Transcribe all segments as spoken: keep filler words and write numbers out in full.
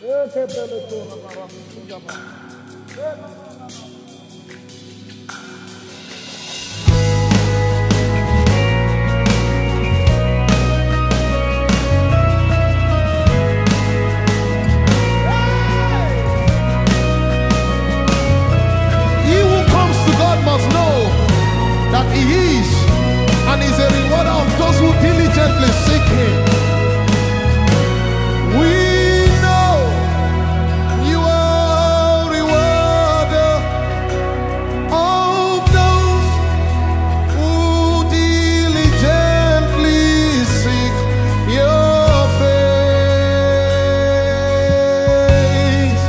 Must know that he is and is a rewarder of those who diligently seek him. We know you are a rewarder of those who diligently seek your face.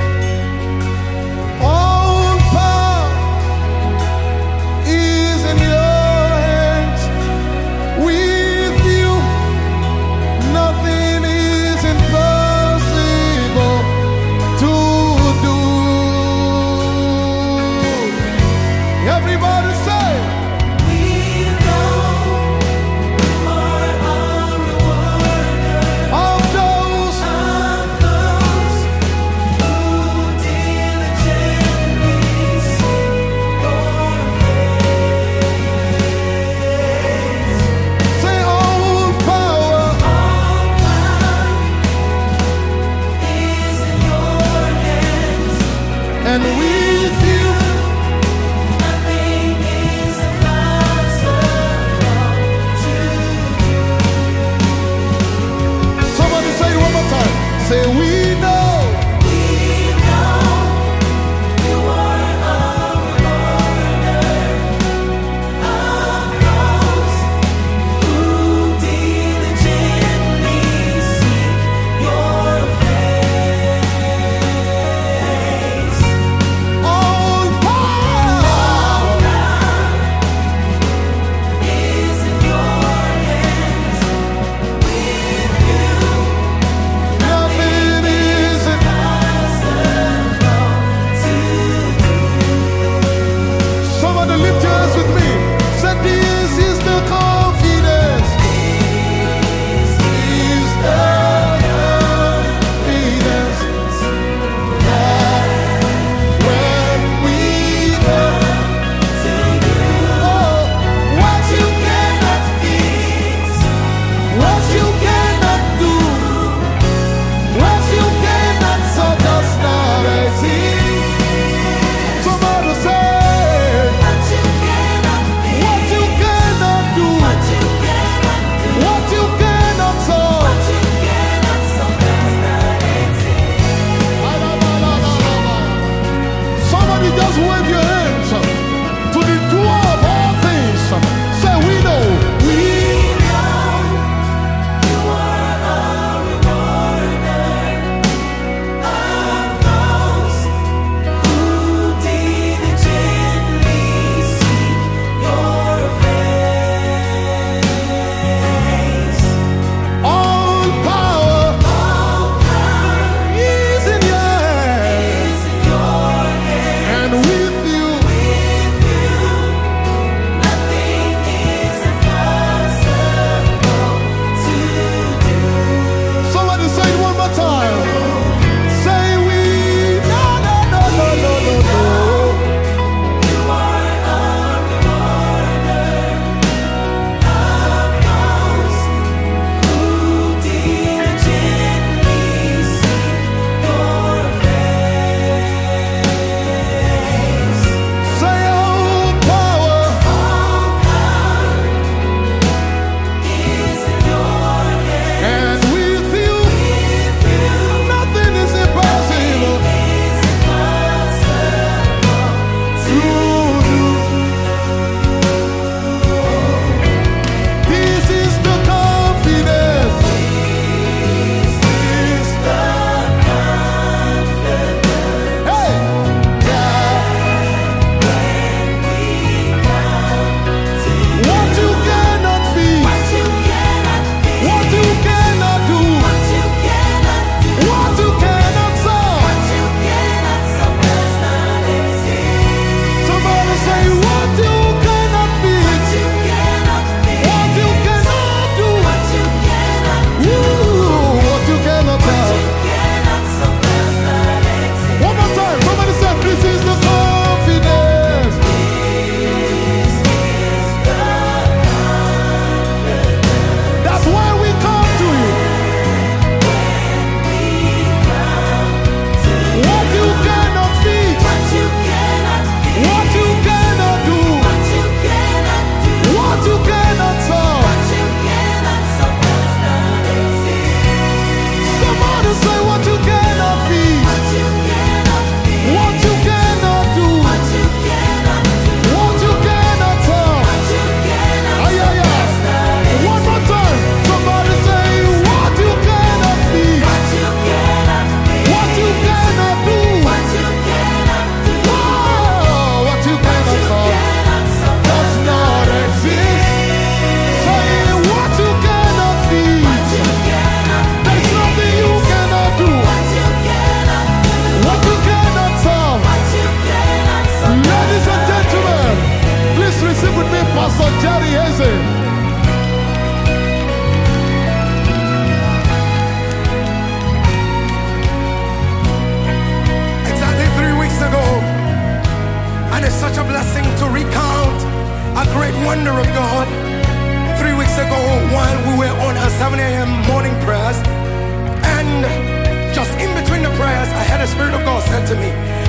All power is in your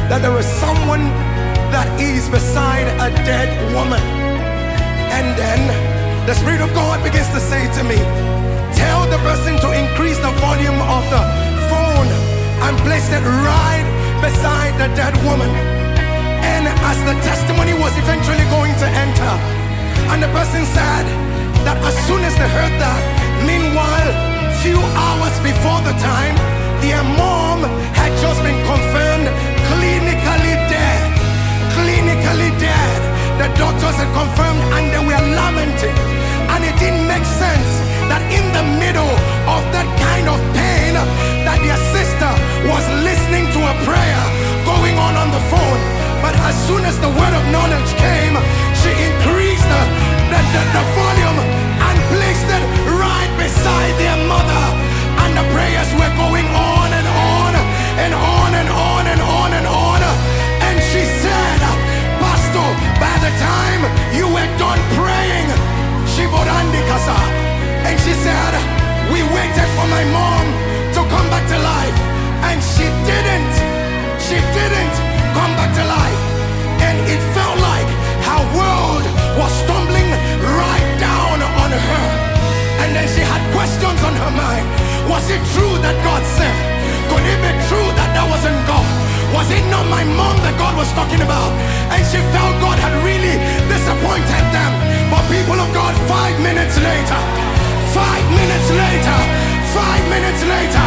that there is someone that is beside a dead woman. And then the Spirit of God begins to say to me, tell the person to increase the volume of the phone and place it right beside the dead woman. And as the testimony was eventually going to enter, and the person said that as soon as they heard that, meanwhile, few hours before the time, their mom had just been confirmed clinically dead. Clinically dead. The doctors had confirmed and they were lamenting. And it didn't make sense that in the middle of that kind of pain, that their sister was listening to a prayer going on on the phone. But as soon as the word of knowledge came, she increased the, the, the, the volume and placed it right beside their mother. And the prayers were going on and on and on and on and on and on. And she said, Pastor, by the time you were done praying, she borandi kasa, and she said, we waited for my mom to come back to life, and she didn't. She didn't come back to life. And it felt like her world was tumbling right down on her. And then she had questions on her mind. Was it true that God said? Could it be true that that wasn't God? Was it not my mom that God was talking about? And she felt God had really disappointed them. But people of God, five minutes later, five minutes later, five minutes later,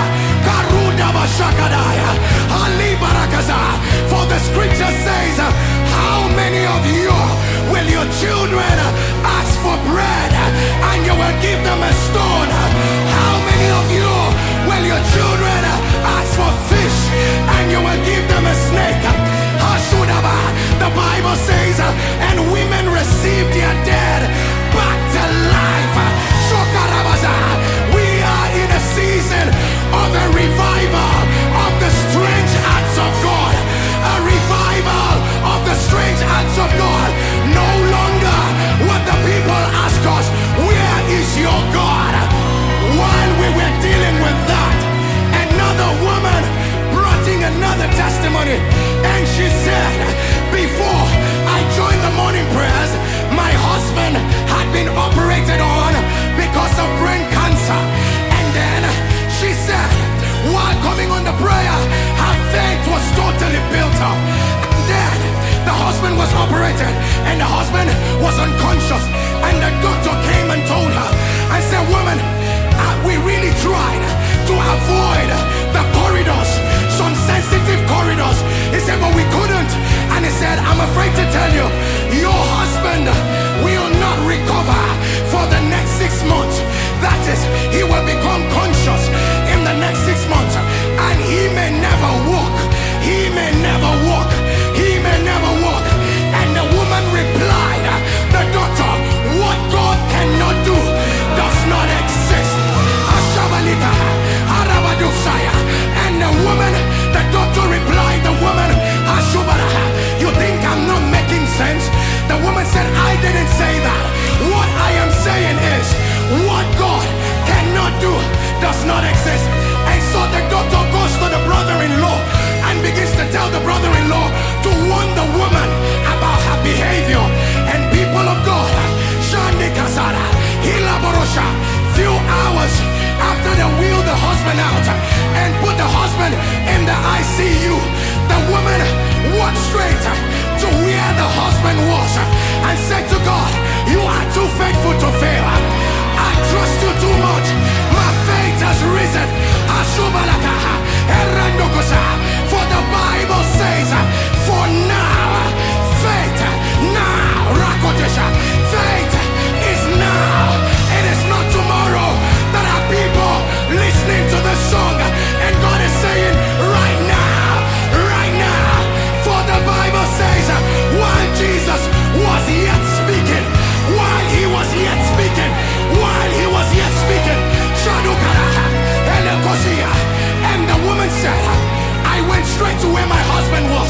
for the scripture says, how many of you will your children ask for bread and you will give them a stone? How many of you will your children ask for fish and you will give them a snake? The Bible says, and women receive their dead back to life. We are in a season of a revival of the strange acts of God. A revival of the strange acts of God. No longer what the people ask us, where is your God? While we were dealing with that, another woman brought in another testimony, and she said, before I joined the morning prayers, my husband had been operated on because of brain cancer. And then she said, while coming on the prayer, her faith was totally built up. And then the husband was operated and the husband was unconscious. And the doctor came and told her and said, woman, uh, we really tried to avoid the corridors, some sensitive corridors. He said, but we couldn't. And he said, I'm afraid to tell you, your husband will not recover for the next six months. That is, he will become conscious in the next six months. And he may never walk. He may never walk. He may never walk. And the woman replied, the doctor, what God cannot do does not exist. And the woman, the doctor replied, the woman, you think I'm not making sense? The woman said, I didn't say that. What I am saying is, what God cannot do does not exist. And so the doctor goes to the brother-in-law and begins to tell the brother-in-law to warn the woman about her behavior. And people of God, Shandi Kasara, Hila Borosha, few hours after they wheeled the husband out and put the husband in the I C U, the woman walked straight to where the husband was and said to God, you are too faithful to fail. I trust you too much. My faith has risen. For the Bible says, for now, faith, now, faith is now. It is not tomorrow. That are people listening to the song, and God is saying, right now, right now. For the Bible says, while Jesus was yet speaking, while he was yet speaking, while he was yet speaking, and the woman said, I went straight to where my husband was.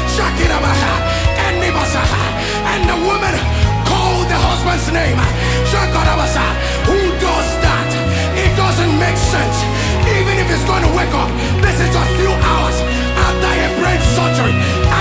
And the woman called the husband's name. Who does that? It doesn't make sense. Even if he's going to wake up, this is a few hours after a brain surgery.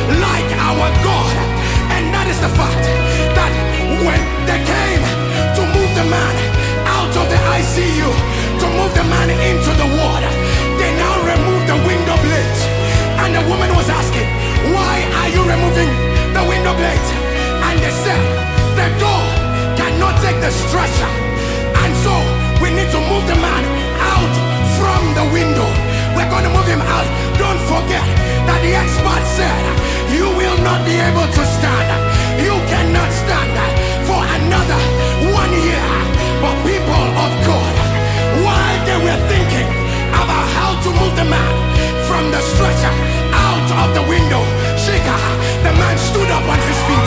like our God. And that is the fact that when they came to move the man out of the I C U, to move the man into the water, they now removed the window blades. And the woman was asking, why are you removing the window blades? And they said, the door cannot take the stretcher, and so we need to move the man out from the window. We're going to move him out. Don't forget that the expert said you will not be able to stand. You cannot stand for another one year. But people of God, while they were thinking about how to move the man from the stretcher out of the window, Shika, the man stood up on his feet.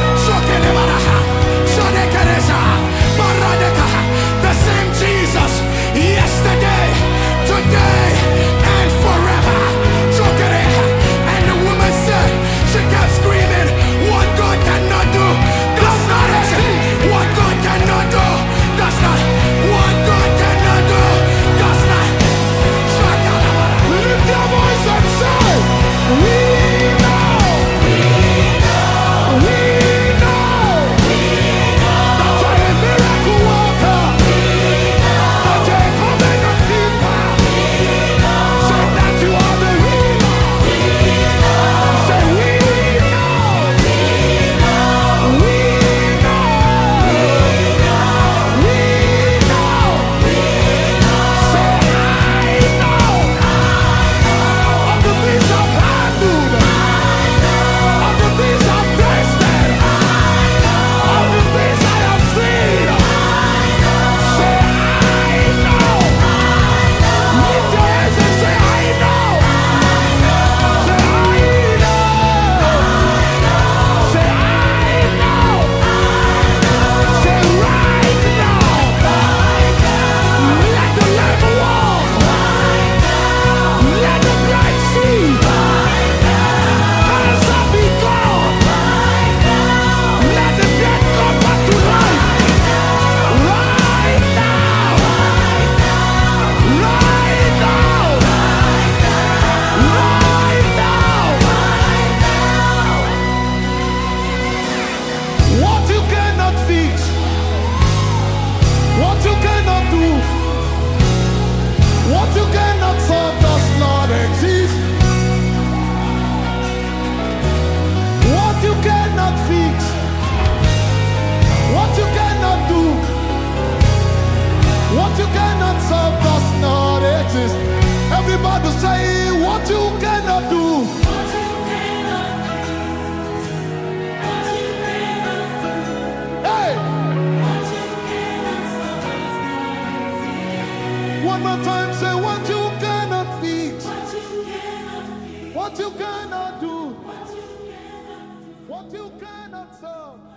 The same Jesus, yesterday, today, and forever. And the woman said, she kept screaming, what God cannot do does not exist. What God cannot do does not. What God cannot do does not. Lift your voice and say, we know, we know, we know, we know that you're a miracle worker, we know that you're a covenant keeper, we know say that you are the healer, we know say we know, we know, we know, we know, we know, say I know, of the things I've handled, of the things I've tasted, of the things I have seen. Say I know. Lift your hands and say I know. Say I know. Say I know. Say right now. Let the lame walk. Let the blind see. Cancer be gone. Let the dead come back to life. Right now. Right now. Right now. What you cannot fix, what you cannot do, what you cannot solve does not exist. What you cannot fix, what you cannot do, what you cannot solve does not exist. Everybody say what you cannot do. Hey! One more time, say what you cannot fix, what you cannot do, what you cannot solve.